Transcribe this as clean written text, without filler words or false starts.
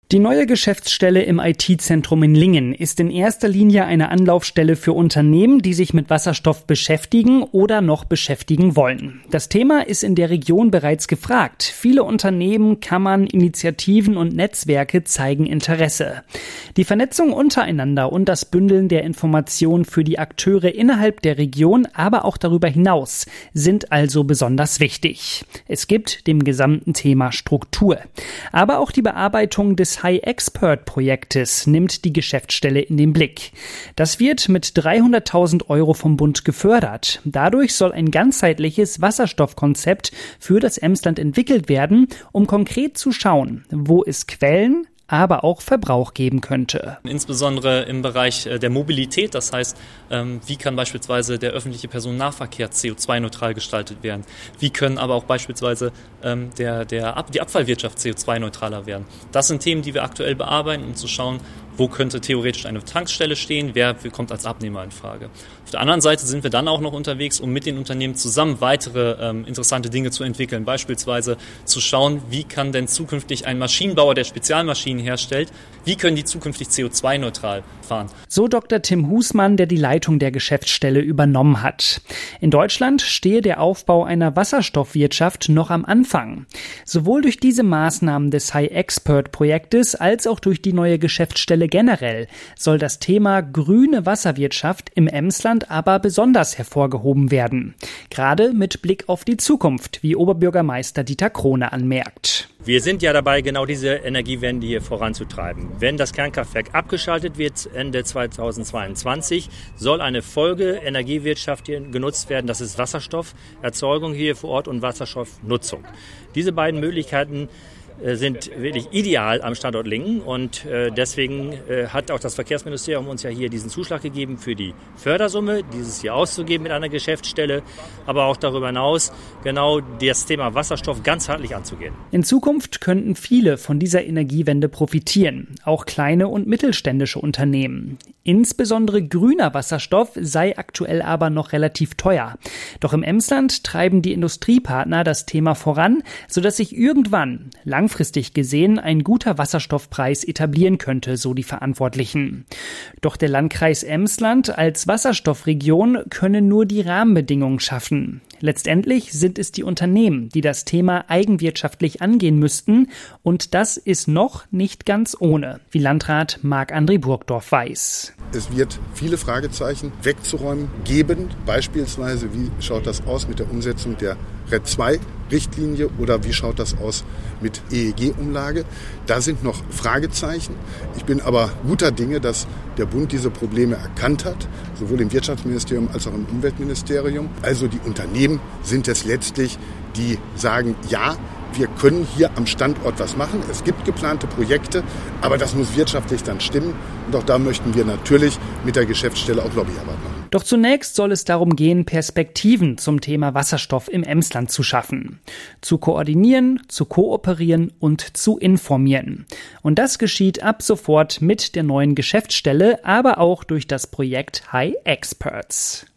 Die neue Geschäftsstelle im IT-Zentrum in Lingen ist in erster Linie eine Anlaufstelle für Unternehmen, die sich mit Wasserstoff beschäftigen oder noch beschäftigen wollen. Das Thema ist in der Region bereits gefragt. Viele Unternehmen, Kammern, Initiativen und Netzwerke zeigen Interesse. Die Vernetzung untereinander und das Bündeln der Informationen für die Akteure innerhalb der Region, aber auch darüber hinaus, sind also besonders wichtig. Es gibt dem gesamten Thema Struktur. Aber auch die Bearbeitung des High-Expert-Projektes nimmt die Geschäftsstelle in den Blick. Das wird mit 300.000 € vom Bund gefördert. Dadurch soll ein ganzheitliches Wasserstoffkonzept für das Emsland entwickelt werden, um konkret zu schauen, wo es Quellen, aber auch Verbrauch geben könnte. Insbesondere im Bereich der Mobilität, das heißt, wie kann beispielsweise der öffentliche Personennahverkehr CO2-neutral gestaltet werden? Wie können aber auch beispielsweise die Abfallwirtschaft CO2-neutraler werden? Das sind Themen, die wir aktuell bearbeiten, um zu schauen, wo könnte theoretisch eine Tankstelle stehen, wer kommt als Abnehmer in Frage. Auf der anderen Seite sind wir dann auch noch unterwegs, um mit den Unternehmen zusammen weitere interessante Dinge zu entwickeln. Beispielsweise zu schauen, wie kann denn zukünftig ein Maschinenbauer, der Spezialmaschinen herstellt, wie können die zukünftig CO2-neutral fahren. So Dr. Tim Husmann, der die Leitung der Geschäftsstelle übernommen hat. In Deutschland stehe der Aufbau einer Wasserstoffwirtschaft noch am Anfang. Sowohl durch diese Maßnahmen des High-Expert-Projektes als auch durch die neue Geschäftsstelle generell soll das Thema grüne Wasserwirtschaft im Emsland aber besonders hervorgehoben werden. Gerade mit Blick auf die Zukunft, wie Oberbürgermeister Dieter Krone anmerkt. Wir sind ja dabei, genau diese Energiewende hier voranzutreiben. Wenn das Kernkraftwerk abgeschaltet wird Ende 2022, soll eine Folge-Energiewirtschaft hier genutzt werden. Das ist Wasserstofferzeugung hier vor Ort und Wasserstoffnutzung. Diese beiden Möglichkeiten sind wirklich ideal am Standort Lingen und deswegen hat auch das Verkehrsministerium uns ja hier diesen Zuschlag gegeben für die Fördersumme, dieses hier auszugeben mit einer Geschäftsstelle, aber auch darüber hinaus genau das Thema Wasserstoff ganzheitlich anzugehen. In Zukunft könnten viele von dieser Energiewende profitieren, auch kleine und mittelständische Unternehmen. Insbesondere grüner Wasserstoff sei aktuell aber noch relativ teuer. Doch im Emsland treiben die Industriepartner das Thema voran, sodass sich irgendwann langfristig gesehen ein guter Wasserstoffpreis etablieren könnte, so die Verantwortlichen. Doch der Landkreis Emsland als Wasserstoffregion könne nur die Rahmenbedingungen schaffen. Letztendlich sind es die Unternehmen, die das Thema eigenwirtschaftlich angehen müssten, und das ist noch nicht ganz ohne, wie Landrat Marc-André Burgdorf weiß. Es wird viele Fragezeichen wegzuräumen geben, beispielsweise wie schaut das aus mit der Umsetzung der RED II-Richtlinie oder wie schaut das aus mit EEG-Umlage. Da sind noch Fragezeichen. Ich bin aber guter Dinge, dass der Bund diese Probleme erkannt hat, sowohl im Wirtschaftsministerium als auch im Umweltministerium. Also die Unternehmen sind es letztlich, die sagen, ja, wir können hier am Standort was machen. Es gibt geplante Projekte, aber das muss wirtschaftlich dann stimmen. Und auch da möchten wir natürlich mit der Geschäftsstelle auch Lobbyarbeit machen. Doch zunächst soll es darum gehen, Perspektiven zum Thema Wasserstoff im Emsland zu schaffen. Zu koordinieren, zu kooperieren und zu informieren. Und das geschieht ab sofort mit der neuen Geschäftsstelle, aber auch durch das Projekt High Experts.